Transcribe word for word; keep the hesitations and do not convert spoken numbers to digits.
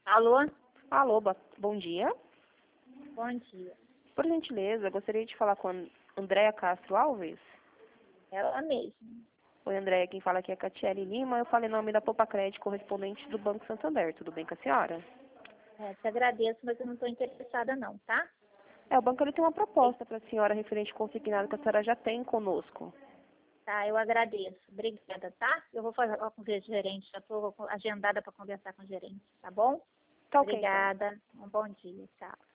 Alô? Alô, bo- bom dia. Bom dia. Por gentileza, gostaria de falar com a Andréa Castro Alves. Ela mesma. Oi, Andréa, quem fala aqui é a Catiele Lima. Eu falo em nome da Popa Crédito, correspondente do Banco Santander. Tudo bem com a senhora? É, te agradeço, mas eu não estou interessada não, tá? É, o banco ele tem uma proposta para a senhora referente ao consignado que a senhora já tem conosco. Tá, eu agradeço. Obrigada, tá? Eu vou falar com o gerente, já estou agendada para conversar com o gerente, tá bom? Tá ok, então. Obrigada. Um bom dia, tchau.